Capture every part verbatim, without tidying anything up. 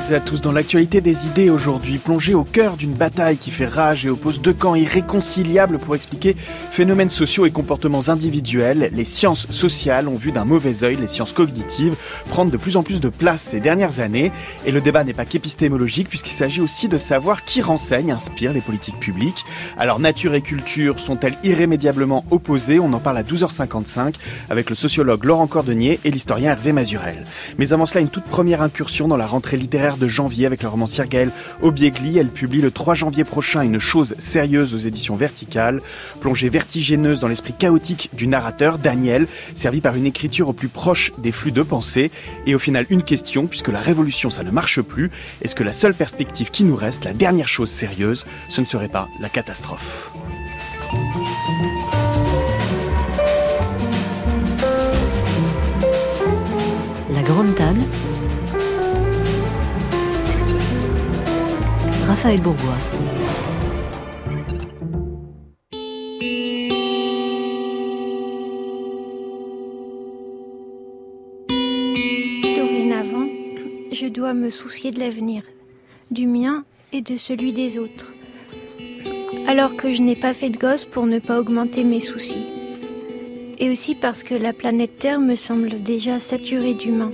toutes et à tous, dans l'actualité des idées aujourd'hui, plongé au cœur d'une bataille qui fait rage et oppose deux camps irréconciliables pour expliquer phénomènes sociaux et comportements individuels, les sciences sociales ont vu d'un mauvais œil les sciences cognitives prendre de plus en plus de place ces dernières années. Et le débat n'est pas qu'épistémologique puisqu'il s'agit aussi de savoir qui renseigne, inspire les politiques publiques. Alors nature et culture sont-elles irrémédiablement opposées? On en parle à douze heures cinquante-cinq avec le sociologue Laurent Cordonnier et l'historien Hervé Mazurel. Mais avant cela, une toute première incursion dans la rentrée littéraire de janvier avec la romancière Gaëlle Obiegli. Elle publie le trois janvier prochain Une chose sérieuse aux éditions Verticales. Plongée vertigineuse dans l'esprit chaotique du narrateur, Daniel, servi par une écriture au plus proche des flux de pensée. Et au final, une question, puisque la révolution, ça ne marche plus. Est-ce que la seule perspective qui nous reste, la dernière chose sérieuse, ce ne serait pas la catastrophe ? La grande table. Raphaël Bourgois. Dorénavant, je dois me soucier de l'avenir, du mien et de celui des autres. Alors que je n'ai pas fait de gosse pour ne pas augmenter mes soucis. Et aussi parce que la planète Terre me semble déjà saturée d'humains.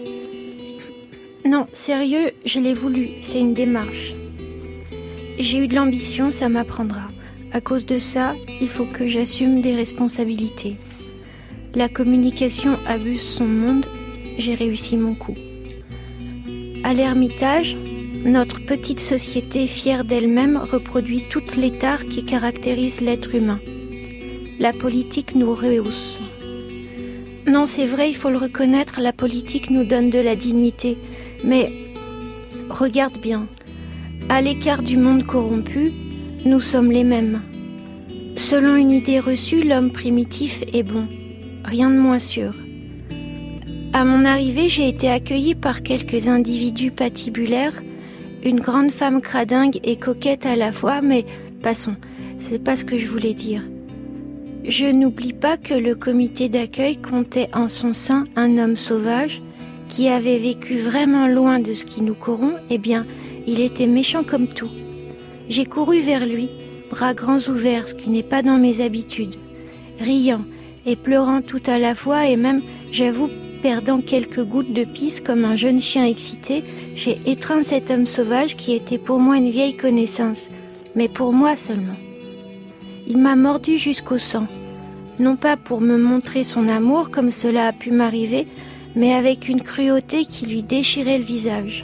Non, sérieux, je l'ai voulu, c'est une démarche. J'ai eu de l'ambition, ça m'apprendra. À cause de ça, il faut que j'assume des responsabilités. La communication abuse son monde, j'ai réussi mon coup. À l'Ermitage, notre petite société fière d'elle-même reproduit toutes les tares qui caractérisent l'être humain. La politique nous rehausse. Non, c'est vrai, il faut le reconnaître, la politique nous donne de la dignité. Mais regarde bien, à l'écart du monde corrompu, nous sommes les mêmes. Selon une idée reçue, l'homme primitif est bon, rien de moins sûr. À mon arrivée, j'ai été accueillie par quelques individus patibulaires, une grande femme cradingue et coquette à la fois, mais passons, c'est pas ce que je voulais dire. Je n'oublie pas que le comité d'accueil comptait en son sein un homme sauvage qui avait vécu vraiment loin de ce qui nous corrompt. Eh bien, il était méchant comme tout. J'ai couru vers lui, bras grands ouverts, ce qui n'est pas dans mes habitudes, riant et pleurant tout à la fois et même, j'avoue, perdant quelques gouttes de pisse comme un jeune chien excité, j'ai étreint cet homme sauvage qui était pour moi une vieille connaissance, mais pour moi seulement. Il m'a mordu jusqu'au sang, non pas pour me montrer son amour comme cela a pu m'arriver, mais avec une cruauté qui lui déchirait le visage.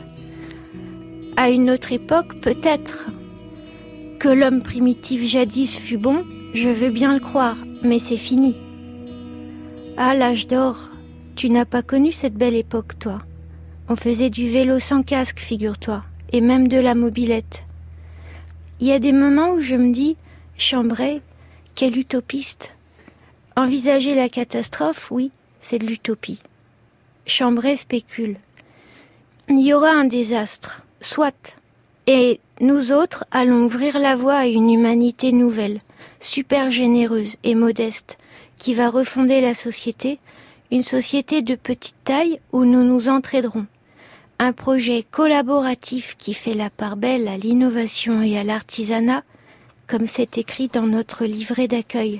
À une autre époque, peut-être. Que l'homme primitif jadis fut bon, je veux bien le croire, mais c'est fini. Ah, l'âge d'or, tu n'as pas connu cette belle époque, toi. On faisait du vélo sans casque, figure-toi, et même de la mobilette. Il y a des moments où je me dis, Chambray, quel utopiste. Envisager la catastrophe, oui, c'est de l'utopie. Chambray spécule. Il y aura un désastre, soit. Et nous autres allons ouvrir la voie à une humanité nouvelle, super généreuse et modeste, qui va refonder la société, une société de petite taille où nous nous entraiderons. Un projet collaboratif qui fait la part belle à l'innovation et à l'artisanat, comme c'est écrit dans notre livret d'accueil.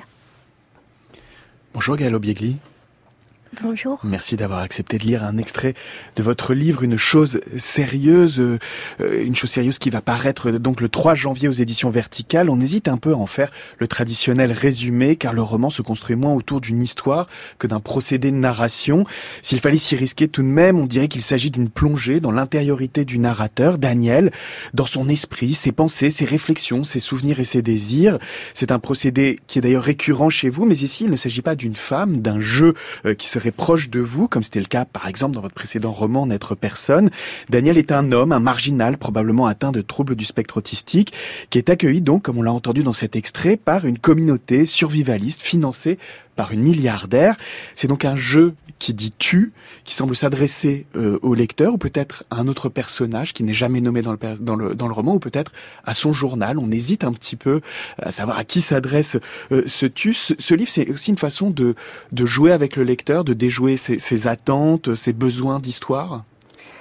Bonjour Gaëlle Obiegli. Bonjour. Merci d'avoir accepté de lire un extrait de votre livre, Une chose sérieuse, euh, une chose sérieuse qui va paraître donc le trois janvier aux éditions Verticales. On hésite un peu à en faire le traditionnel résumé, car le roman se construit moins autour d'une histoire que d'un procédé de narration. S'il fallait s'y risquer tout de même, on dirait qu'il s'agit d'une plongée dans l'intériorité du narrateur, Daniel, dans son esprit, ses pensées, ses réflexions, ses souvenirs et ses désirs. C'est un procédé qui est d'ailleurs récurrent chez vous, mais ici il ne s'agit pas d'une femme, d'un jeu euh, qui serait proche de vous, comme c'était le cas par exemple dans votre précédent roman N'être personne. Daniel est un homme, un marginal, probablement atteint de troubles du spectre autistique, qui est accueilli donc, comme on l'a entendu dans cet extrait, par une communauté survivaliste financée par une milliardaire. C'est donc un jeu qui dit tu, qui semble s'adresser euh, au lecteur, ou peut-être à un autre personnage qui n'est jamais nommé dans le, dans le, dans le roman, ou peut-être à son journal. On hésite un petit peu à savoir à qui s'adresse euh, ce tu. Ce, ce livre, c'est aussi une façon de, de jouer avec le lecteur, de déjouer ses, ses attentes, ses besoins d'histoire.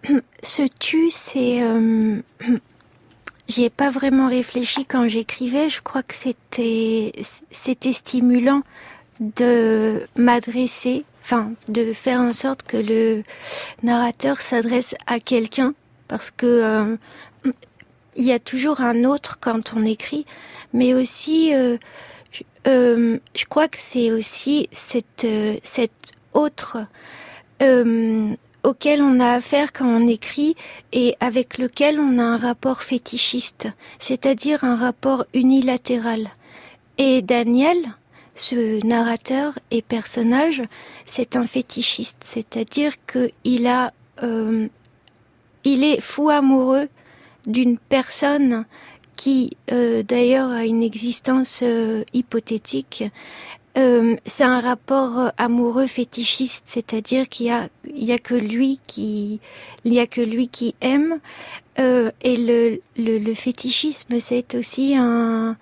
ce tu, c'est... Euh, j'y ai pas vraiment réfléchi quand j'écrivais. Je crois que c'était, c'était stimulant de m'adresser, enfin, de faire en sorte que le narrateur s'adresse à quelqu'un, parce que euh, il y a toujours un autre quand on écrit, mais aussi, euh, je, euh, je crois que c'est aussi cette, euh, cette autre euh, auquel on a affaire quand on écrit et avec lequel on a un rapport fétichiste, c'est-à-dire un rapport unilatéral. Et Daniel, ce narrateur et personnage, c'est un fétichiste, c'est-à-dire qu'il a, euh, il est fou amoureux d'une personne qui, euh, d'ailleurs, a une existence euh, hypothétique. Euh, c'est un rapport amoureux fétichiste, c'est-à-dire qu'il y a, il y a que lui qui, il y a que lui qui aime. Euh, et le, le, le fétichisme, c'est aussi un,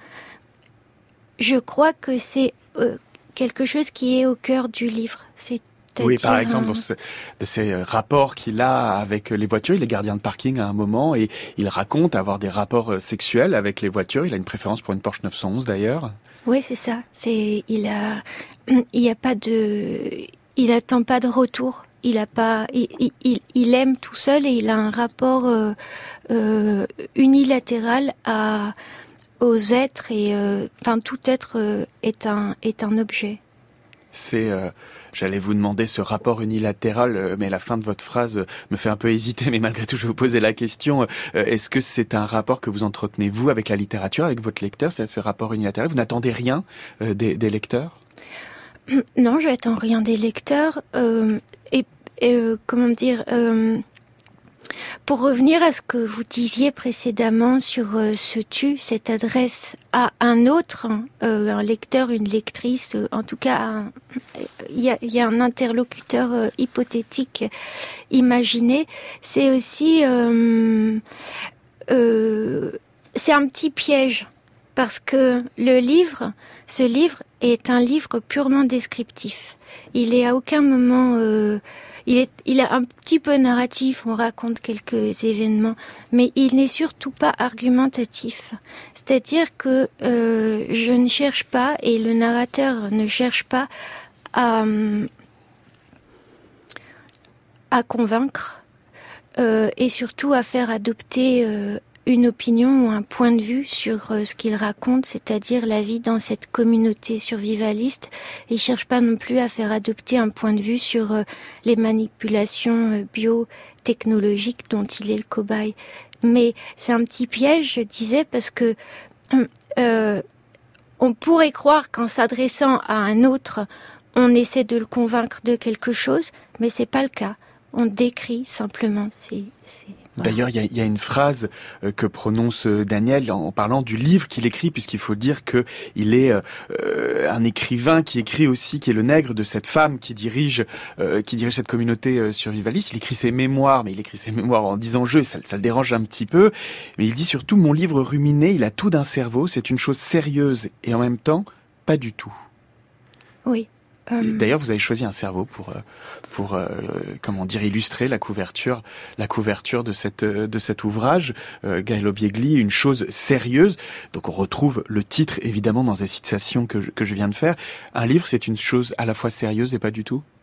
je crois que c'est euh, quelque chose qui est au cœur du livre. C'est Oui, par exemple, dans ce, de ces rapports qu'il a avec les voitures, il est gardien de parking à un moment et il raconte avoir des rapports sexuels avec les voitures. Il a une préférence pour une Porsche neuf cent onze d'ailleurs. Oui, c'est ça. C'est, il a, il y a pas de, il attend pas de retour. Il a pas, il, il, il aime tout seul et il a un rapport euh, euh, unilatéral à, aux êtres et, euh, enfin, tout être euh, est un, est un objet. C'est, euh, j'allais vous demander ce rapport unilatéral, euh, mais la fin de votre phrase euh, me fait un peu hésiter, mais malgré tout, je vais vous poser la question. Euh, est-ce que c'est un rapport que vous entretenez, vous, avec la littérature, avec votre lecteur, c'est ce rapport unilatéral? Vous n'attendez rien euh, des, des lecteurs? Non, je n'attends rien des lecteurs. Euh, et, et euh, comment dire... Euh Pour revenir à ce que vous disiez précédemment sur euh, ce tu, cette adresse à un autre, euh, un lecteur, une lectrice, euh, en tout cas, il y a, y a un interlocuteur euh, hypothétique imaginé, c'est aussi... Euh, euh, c'est un petit piège, parce que le livre, ce livre est un livre purement descriptif. Il est à aucun moment... Euh, Il est, il est un petit peu narratif, on raconte quelques événements, mais il n'est surtout pas argumentatif. C'est-à-dire que euh, je ne cherche pas, et le narrateur ne cherche pas à, à convaincre, euh, et surtout à faire adopter euh, une opinion ou un point de vue sur euh, ce qu'il raconte, c'est-à-dire la vie dans cette communauté survivaliste. Il ne cherche pas non plus à faire adopter un point de vue sur euh, les manipulations euh, biotechnologiques dont il est le cobaye. Mais c'est un petit piège, je disais, parce que euh, on pourrait croire qu'en s'adressant à un autre, on essaie de le convaincre de quelque chose, mais c'est pas le cas. On décrit simplement. C'est, c'est... D'ailleurs, il y, y a une phrase euh, que prononce euh, Daniel en, en parlant du livre qu'il écrit, puisqu'il faut dire que il est euh, un écrivain qui écrit aussi, qui est le nègre de cette femme qui dirige, euh, qui dirige cette communauté euh, survivaliste. Il écrit ses mémoires, mais il écrit ses mémoires en disant je, ça, ça le dérange un petit peu. Mais il dit surtout, mon livre ruminé, il a tout d'un cerveau, c'est une chose sérieuse et en même temps pas du tout. Oui. Et d'ailleurs, vous avez choisi un cerveau pour, pour euh, comment dire, illustrer la couverture, la couverture de cette de cet ouvrage, euh, Gaël Biegli, une chose sérieuse. Donc, on retrouve le titre évidemment dans la citation que je, que je viens de faire. Un livre, c'est une chose à la fois sérieuse et pas du tout.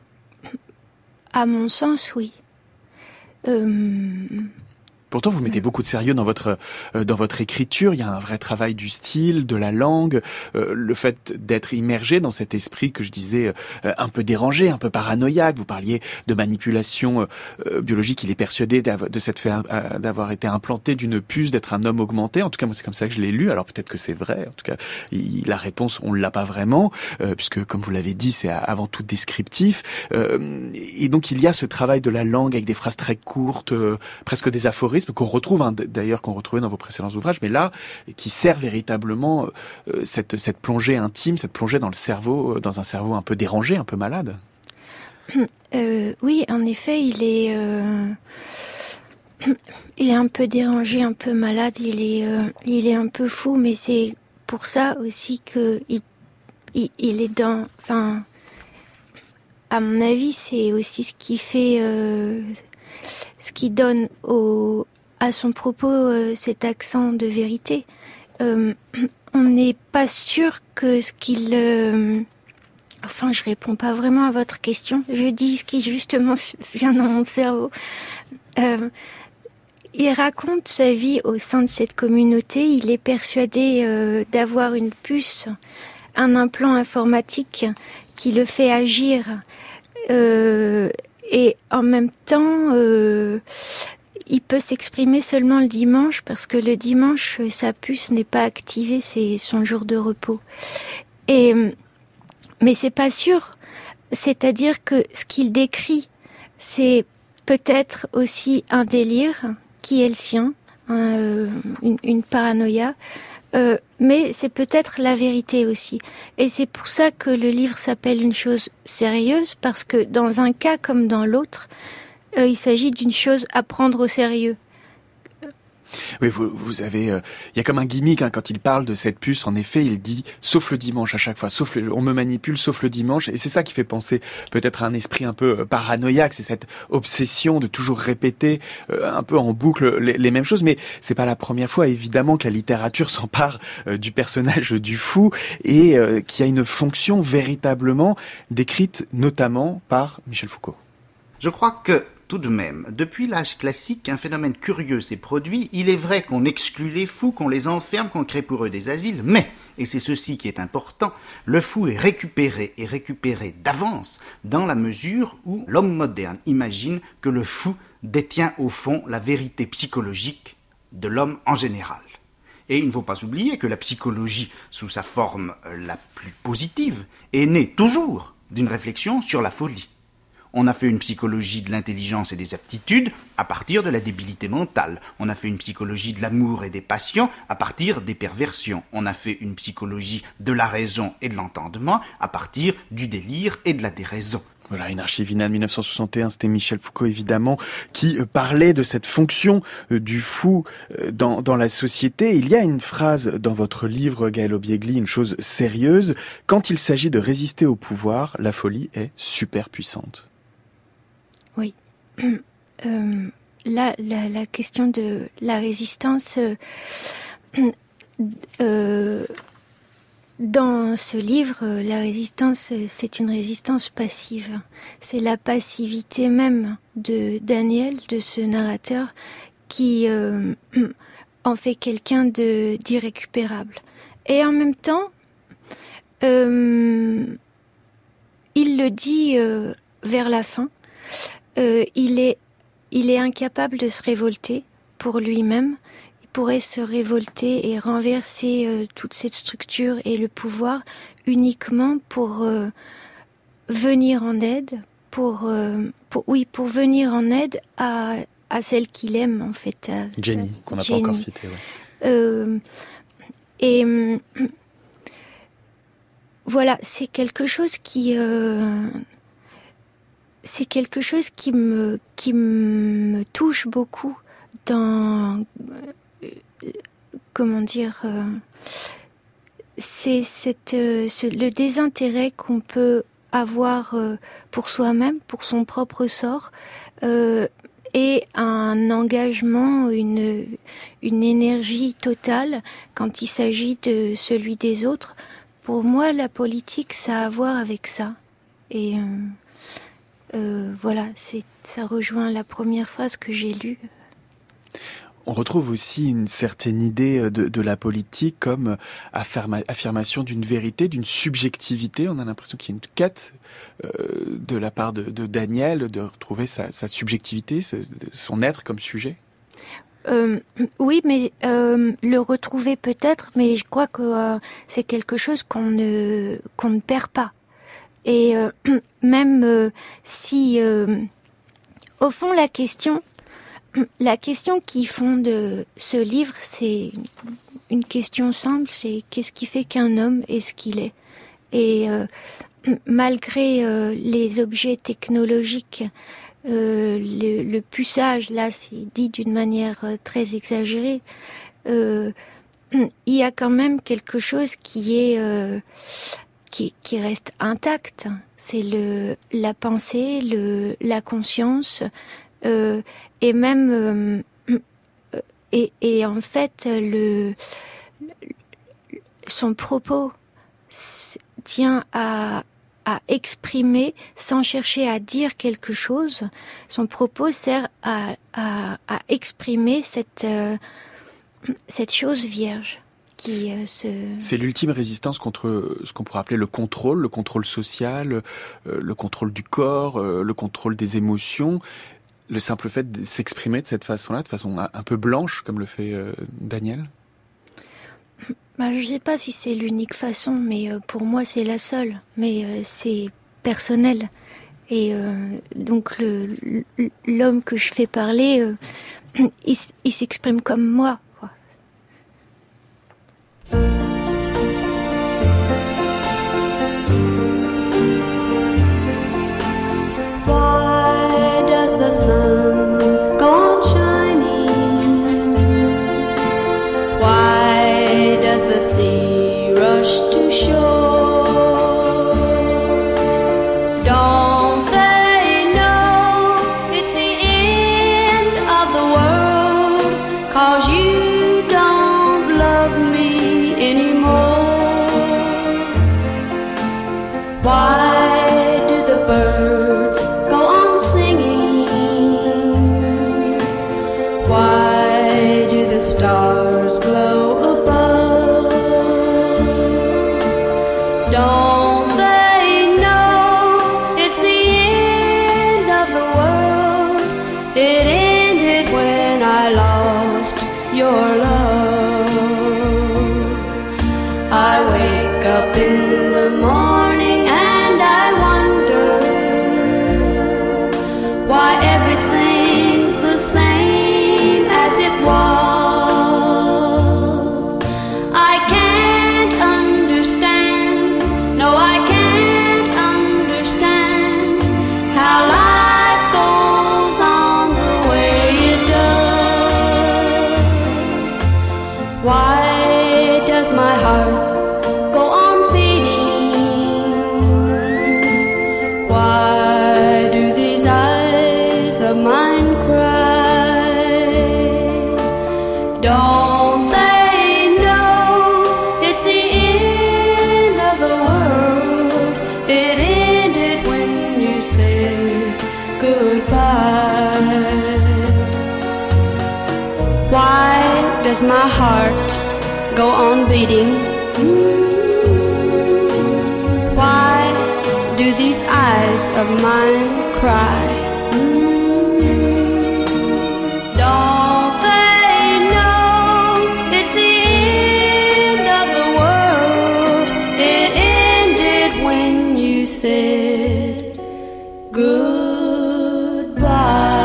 À mon sens, oui. Euh... Pourtant, vous mettez beaucoup de sérieux dans votre euh, dans votre écriture. Il y a un vrai travail du style, de la langue, euh, le fait d'être immergé dans cet esprit que je disais euh, un peu dérangé, un peu paranoïaque. Vous parliez de manipulation euh, biologique. Il est persuadé de cette fait euh, d'avoir été implanté d'une puce, d'être un homme augmenté. En tout cas, moi, c'est comme ça que je l'ai lu. Alors peut-être que c'est vrai. En tout cas, il, la réponse, on l'a pas vraiment, euh, puisque comme vous l'avez dit, c'est avant tout descriptif. Euh, et donc, il y a ce travail de la langue avec des phrases très courtes, euh, presque des aphorismes, qu'on retrouve hein, d'ailleurs qu'on retrouvait dans vos précédents ouvrages, mais là qui sert véritablement euh, cette cette plongée intime, cette plongée dans le cerveau, euh, dans un cerveau un peu dérangé, un peu malade. Euh, oui, en effet, il est euh, il est un peu dérangé, un peu malade, il est euh, il est un peu fou, mais c'est pour ça aussi que il il, il est dans, enfin, à mon avis, c'est aussi ce qui fait euh, ce qui donne au, à son propos euh, cet accent de vérité. Euh, on n'est pas sûr que ce qu'il... Euh, enfin, je réponds pas vraiment à votre question. Je dis ce qui justement vient dans mon cerveau. Euh, il raconte sa vie au sein de cette communauté. Il est persuadé euh, d'avoir une puce, un implant informatique qui le fait agir. Euh, et en même temps... Euh, il peut s'exprimer seulement le dimanche parce que le dimanche, sa puce n'est pas activée, c'est son jour de repos. Et, mais c'est pas sûr. C'est-à-dire que ce qu'il décrit, c'est peut-être aussi un délire qui est le sien, un, une, une paranoïa, euh, mais c'est peut-être la vérité aussi. Et c'est pour ça que le livre s'appelle Une chose sérieuse, parce que dans un cas comme dans l'autre, Euh, il s'agit d'une chose à prendre au sérieux. Oui, vous, vous avez, il euh, y a comme un gimmick hein, quand il parle de cette puce. En effet, il dit sauf le dimanche à chaque fois, sauf le, on me manipule sauf le dimanche, et c'est ça qui fait penser peut-être à un esprit un peu paranoïaque. C'est cette obsession de toujours répéter euh, un peu en boucle les, les mêmes choses. Mais c'est pas la première fois, évidemment, que la littérature s'empare euh, du personnage du fou et euh, qui a une fonction véritablement décrite, notamment par Michel Foucault. Je crois que tout de même, depuis l'âge classique, un phénomène curieux s'est produit. Il est vrai qu'on exclut les fous, qu'on les enferme, qu'on crée pour eux des asiles, mais, et c'est ceci qui est important, le fou est récupéré et récupéré d'avance dans la mesure où l'homme moderne imagine que le fou détient au fond la vérité psychologique de l'homme en général. Et il ne faut pas oublier que la psychologie, sous sa forme la plus positive, est née toujours d'une réflexion sur la folie. On a fait une psychologie de l'intelligence et des aptitudes à partir de la débilité mentale. On a fait une psychologie de l'amour et des passions à partir des perversions. On a fait une psychologie de la raison et de l'entendement à partir du délire et de la déraison. Voilà, une archivinale mille neuf cent soixante et un, c'était Michel Foucault évidemment, qui parlait de cette fonction du fou dans, dans la société. Il y a une phrase dans votre livre, Gaël Obiegli, Une chose sérieuse. Quand il s'agit de résister au pouvoir, la folie est super puissante. Oui. Euh, là, la, la question de la résistance, euh, euh, dans ce livre, la résistance, c'est une résistance passive. C'est la passivité même de Daniel, de ce narrateur, qui euh, en fait quelqu'un de, d'irrécupérable. Et en même temps, euh, il le dit euh, vers la fin, Euh, il est, il est incapable de se révolter pour lui-même. Il pourrait se révolter et renverser euh, toute cette structure et le pouvoir uniquement pour euh, venir en aide, pour, euh, pour, oui, pour venir en aide à, à celle qu'il aime en fait. À, Jenny, qu'on n'a pas encore citée. Ouais. Euh, et euh, voilà, c'est quelque chose qui... Euh, C'est quelque chose qui me, qui me touche beaucoup dans, euh, comment dire, euh, c'est cette, euh, ce, le désintérêt qu'on peut avoir euh, pour soi-même, pour son propre sort, euh, et un engagement, une, une énergie totale quand il s'agit de celui des autres. Pour moi, la politique, ça a à voir avec ça. Et... Euh, Euh, voilà, c'est, ça rejoint la première phrase que j'ai lue. On retrouve aussi une certaine idée de, de la politique comme affirma, affirmation d'une vérité, d'une subjectivité. On a l'impression qu'il y a une quête euh, de la part de, de Daniel de retrouver sa, sa subjectivité, son être comme sujet. Euh, oui, mais euh, le retrouver peut-être, mais je crois que euh, c'est quelque chose qu'on ne, qu'on ne perd pas. Et euh, même euh, si, euh, au fond, la question, la question qui fonde ce livre, c'est une question simple, c'est qu'est-ce qui fait qu'un homme est ce qu'il est. Et euh, malgré euh, les objets technologiques, euh, le, le puçage, là, c'est dit d'une manière très exagérée, euh, il y a quand même quelque chose qui est... Euh, Qui, qui reste intacte, c'est le, la pensée, le, la conscience, euh, et même euh, et, et en fait le, le son propos tient à à exprimer sans chercher à dire quelque chose. Son propos sert à, à, à exprimer cette, euh, cette chose vierge qui euh, se... C'est l'ultime résistance contre ce qu'on pourrait appeler le contrôle, le contrôle social, euh, le contrôle du corps, euh, le contrôle des émotions. Le simple fait de s'exprimer de cette façon-là, de façon un, un peu blanche, comme le fait euh, Daniel. Bah, je ne sais pas si c'est l'unique façon, mais euh, pour moi c'est la seule. Mais euh, c'est personnel. Et euh, donc le, l'homme que je fais parler, euh, il, il s'exprime comme moi. Quoi. Why does the sun go on shining? Why does the sea rush to shore? Don't they know it's the end of the world? 'Cause you don't love me anymore. Why do the birds go on singing? Why do the stars glow above? Don't they know it's the end of the world? It ended when I lost your love. I wake up in the morning and I wonder why everything's the same as it was. I can't understand, no I can't understand how life goes on the way it does. Why does my heart go on beating? Why do these eyes of mine cry? Don't they know it's the end of the world? It ended when you said goodbye. Why does my heart go on beating? Why do these eyes of mine cry? Don't they know it's the end of the world? It ended when you said goodbye.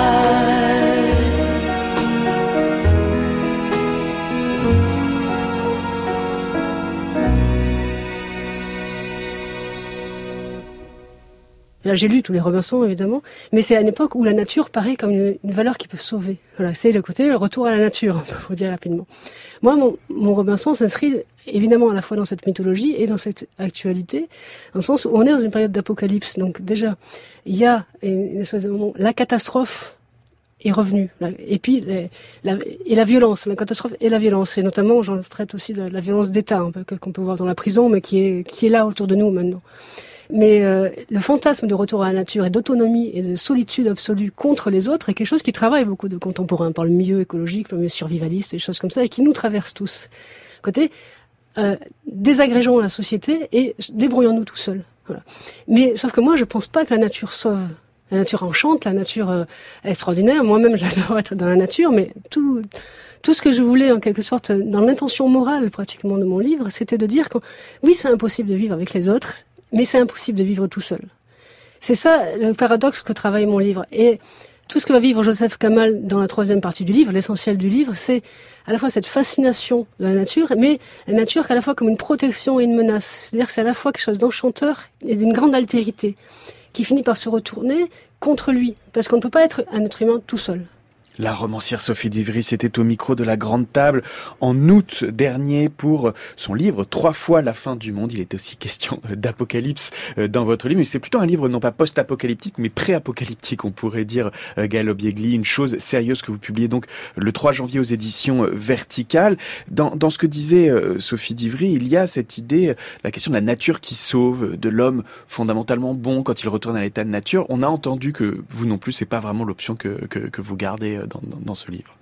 Là, j'ai lu tous les Robinson, évidemment, mais c'est à une époque où la nature paraît comme une, une valeur qui peut sauver. Voilà, c'est le côté le retour à la nature, faut dire rapidement. Moi, mon, mon Robinson s'inscrit évidemment à la fois dans cette mythologie et dans cette actualité, dans le sens où on est dans une période d'apocalypse. Donc déjà, il y a une espèce de moment, la catastrophe est revenue, et puis les, la, et la violence, la catastrophe et la violence, et notamment, j'en traite aussi de la violence d'État, un peu, qu'on peut voir dans la prison, mais qui est qui est là autour de nous maintenant. Mais euh, le fantasme de retour à la nature et d'autonomie et de solitude absolue contre les autres est quelque chose qui travaille beaucoup de contemporains par le milieu écologique, le milieu survivaliste, des choses comme ça, et qui nous traverse tous. Côté, euh, désagrégeons la société et débrouillons-nous tout seuls. Voilà. Mais sauf que moi, je pense pas que la nature sauve. La nature enchante, la nature euh, est extraordinaire. Moi-même, j'adore être dans la nature, mais tout, tout ce que je voulais, en quelque sorte, dans l'intention morale pratiquement de mon livre, c'était de dire que oui, c'est impossible de vivre avec les autres, mais c'est impossible de vivre tout seul. C'est ça le paradoxe que travaille mon livre. Et tout ce que va vivre Joseph Kamal dans la troisième partie du livre, l'essentiel du livre, c'est à la fois cette fascination de la nature, mais la nature qu'à la fois comme une protection et une menace. C'est-à-dire que c'est à la fois quelque chose d'enchanteur et d'une grande altérité, qui finit par se retourner contre lui. Parce qu'on ne peut pas être un être humain tout seul. La romancière Sophie d'Ivry, c'était au micro de la Grande Table en août dernier pour son livre « Trois fois la fin du monde ». Il est aussi question d'apocalypse dans votre livre. Mais c'est plutôt un livre non pas post-apocalyptique, mais pré-apocalyptique, on pourrait dire, Gaëlle Obiegli. Une chose sérieuse que vous publiez donc le trois janvier aux éditions Verticales. Dans, dans ce que disait Sophie d'Ivry, il y a cette idée, la question de la nature qui sauve, de l'homme fondamentalement bon quand il retourne à l'état de nature. On a entendu que vous non plus, c'est pas vraiment l'option que, que, que vous gardez Dans, dans, dans ce livre.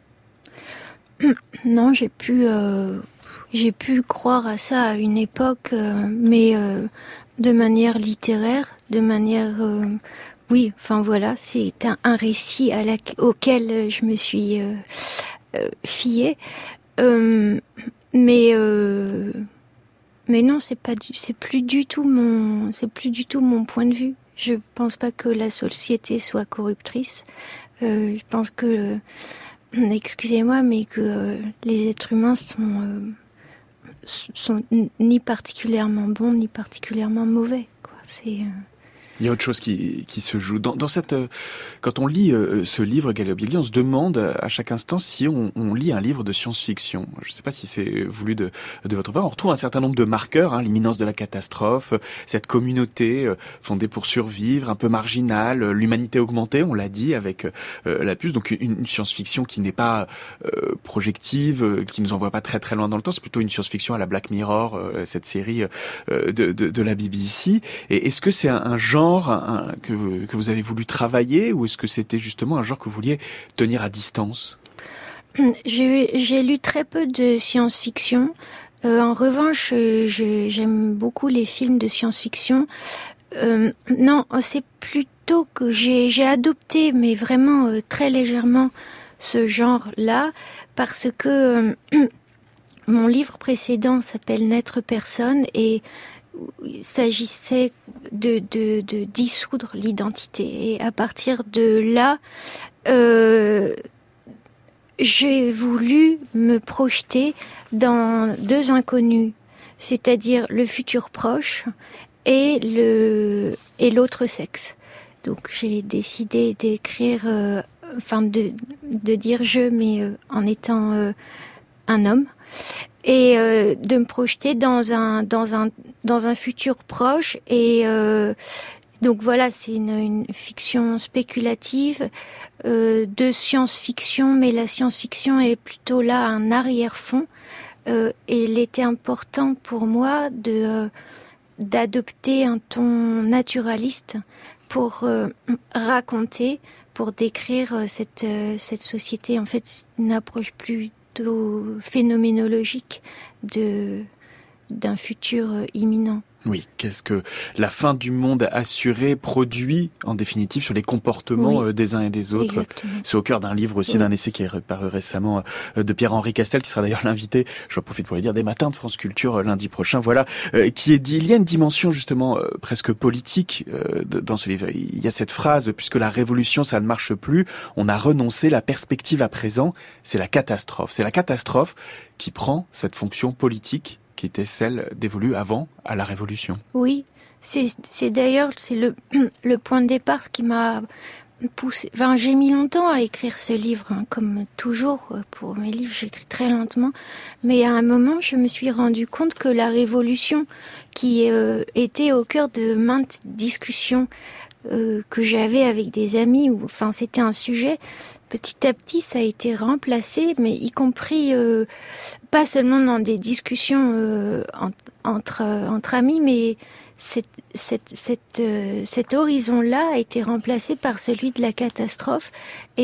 Non, j'ai pu, euh, j'ai pu croire à ça à une époque, euh, mais euh, de manière littéraire, de manière, euh, oui, enfin voilà, c'est un, un récit à la, auquel je me suis euh, euh, fiée, euh, mais euh, mais non, c'est pas, du, c'est plus du tout mon, c'est plus du tout mon point de vue. Je pense pas que la société soit corruptrice. Euh, je pense que, euh, excusez-moi, mais que euh, les êtres humains sont, euh, sont ni particulièrement bons, ni particulièrement mauvais, quoi. C'est... Euh... Il y a autre chose qui, qui se joue. Dans, dans cette, euh, quand on lit euh, ce livre, Gaëlle Obiegli, on se demande à chaque instant si on, on lit un livre de science-fiction. Je ne sais pas si c'est voulu de, de votre part. On retrouve un certain nombre de marqueurs, hein, l'imminence de la catastrophe, cette communauté euh, fondée pour survivre, un peu marginale, l'humanité augmentée, on l'a dit, avec euh, la puce. Donc une, une science-fiction qui n'est pas euh, projective, euh, qui nous envoie pas très très loin dans le temps. C'est plutôt une science-fiction à la Black Mirror, euh, cette série euh, de, de, de la B B C. Et est-ce que c'est un, un genre Un, que, que vous avez voulu travailler, ou est-ce que c'était justement un genre que vous vouliez tenir à distance? J'ai, j'ai lu très peu de science-fiction. Euh, en revanche, je, j'aime beaucoup les films de science-fiction. Euh, non, c'est plutôt que j'ai, j'ai adopté, mais vraiment euh, très légèrement, ce genre-là, parce que euh, mon livre précédent s'appelle « N'être personne » et il s'agissait de, de, de dissoudre l'identité. Et à partir de là, euh, j'ai voulu me projeter dans deux inconnus, c'est-à-dire le futur proche et, le, et l'autre sexe. Donc j'ai décidé d'écrire, euh, enfin de, de dire je, mais euh, en étant euh, un homme. Et euh, de me projeter dans un dans un dans un futur proche et euh, donc voilà, c'est une, une fiction spéculative euh, de science-fiction, mais la science-fiction est plutôt là un arrière-fond euh, et il était important pour moi de euh, d'adopter un ton naturaliste pour euh, raconter, pour décrire euh, cette euh, cette société. En fait, une approche plus phénoménologique de, d'un futur imminent. Oui, qu'est-ce que la fin du monde assurée produit en définitive sur les comportements oui, des uns et des autres. Exactement. C'est au cœur d'un livre aussi, oui. d'un essai qui est paru récemment de Pierre-Henri Castel, qui sera d'ailleurs l'invité, j'en profite pour le dire, des matins de France Culture lundi prochain, voilà, euh, qui est dit, il y a une dimension justement euh, presque politique euh, dans ce livre. Il y a cette phrase, puisque la révolution ça ne marche plus, on a renoncé, la perspective à présent, c'est la catastrophe. C'est la catastrophe qui prend cette fonction politique qui était celle dévolue avant à la Révolution. Oui, c'est, c'est d'ailleurs c'est le, le point de départ qui m'a poussé. Enfin, j'ai mis longtemps à écrire ce livre, hein, comme toujours pour mes livres, j'écris très lentement. Mais à un moment, je me suis rendu compte que la Révolution, qui euh, était au cœur de maintes discussions euh, que j'avais avec des amis, où, enfin, c'était un sujet. Petit à petit, ça a été remplacé, mais y compris euh, pas seulement dans des discussions euh, en, entre entre amis, mais cette, cette, cette, euh, cet horizon-là a été remplacé par celui de la catastrophe. Et,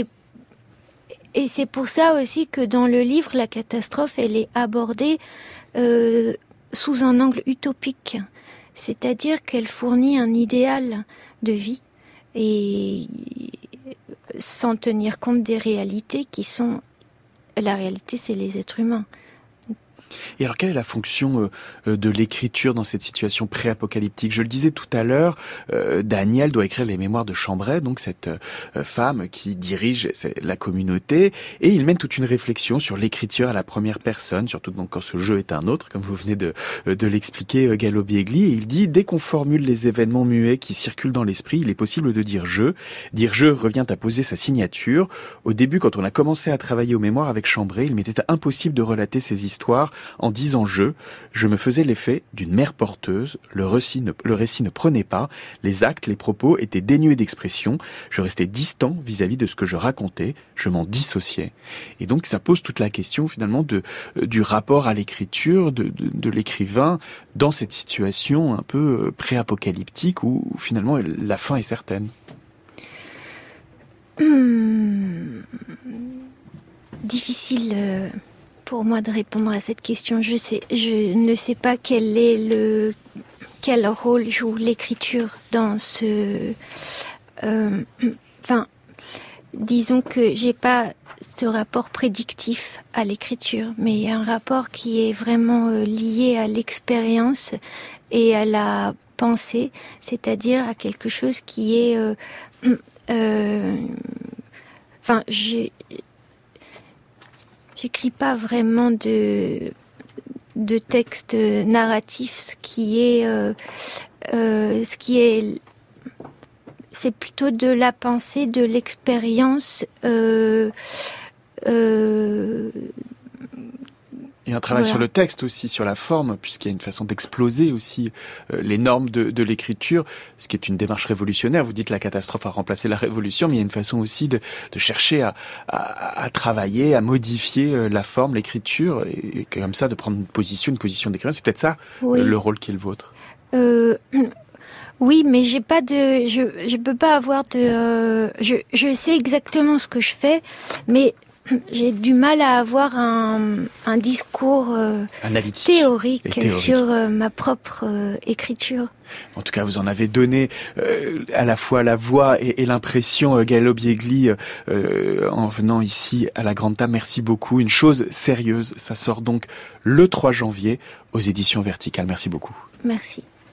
et c'est pour ça aussi que dans le livre, la catastrophe, elle est abordée euh, sous un angle utopique, c'est-à-dire qu'elle fournit un idéal de vie et sans tenir compte des réalités qui sont... La réalité, c'est les êtres humains. Et alors, quelle est la fonction euh, de l'écriture dans cette situation pré-apocalyptique ? Je le disais tout à l'heure, euh, Daniel doit écrire les mémoires de Chambray, donc cette euh, femme qui dirige la communauté, et il mène toute une réflexion sur l'écriture à la première personne, surtout donc quand ce jeu est un autre, comme vous venez de, de l'expliquer, Gallo Biegli. Et il dit, dès qu'on formule les événements muets qui circulent dans l'esprit, il est possible de dire « je ». Dire « je » revient à poser sa signature. Au début, quand on a commencé à travailler aux mémoires avec Chambray, il m'était impossible de relater ces histoires en disant « je ». Je me faisais l'effet d'une mère porteuse. Le récit, ne, le récit ne prenait pas. Les actes, les propos étaient dénués d'expression. Je restais distant vis-à-vis de ce que je racontais. Je m'en dissociais. Et donc, ça pose toute la question, finalement, de, du rapport à l'écriture, de, de, de l'écrivain dans cette situation un peu pré-apocalyptique où, où finalement, la fin est certaine. Hum, difficile... Euh... pour moi de répondre à cette question. Je sais, je ne sais pas quel est le, quel rôle joue l'écriture dans ce, euh, enfin, disons que j'ai pas ce rapport prédictif à l'écriture, mais un rapport qui est vraiment lié à l'expérience et à la pensée, c'est-à-dire à quelque chose qui est, euh, euh, enfin, j'ai J'écris pas vraiment de, de texte narratif, ce qui est, euh, euh, ce qui est, c'est plutôt de la pensée, de l'expérience. Euh, euh, Et un travail voilà. sur le texte aussi, sur la forme, puisqu'il y a une façon d'exploser aussi euh, les normes de, de l'écriture, ce qui est une démarche révolutionnaire. Vous dites la catastrophe a remplacé la révolution, mais il y a une façon aussi de, de chercher à, à, à travailler, à modifier euh, la forme, l'écriture, et, et comme ça de prendre une position, une position d'écrivain. C'est peut-être ça oui. euh, le rôle qui est le vôtre. Euh... Oui, mais j'ai pas de, je, je peux pas avoir de, euh, je, je sais exactement ce que je fais, mais j'ai du mal à avoir un, un discours euh, analytique théorique, et théorique sur euh, ma propre euh, écriture. En tout cas, vous en avez donné euh, à la fois la voix et, et l'impression, euh, Gallo Biegli, euh, en venant ici à la Grande Table. Merci beaucoup. Une chose sérieuse, ça sort donc le trois janvier aux éditions Verticales. Merci beaucoup. Merci.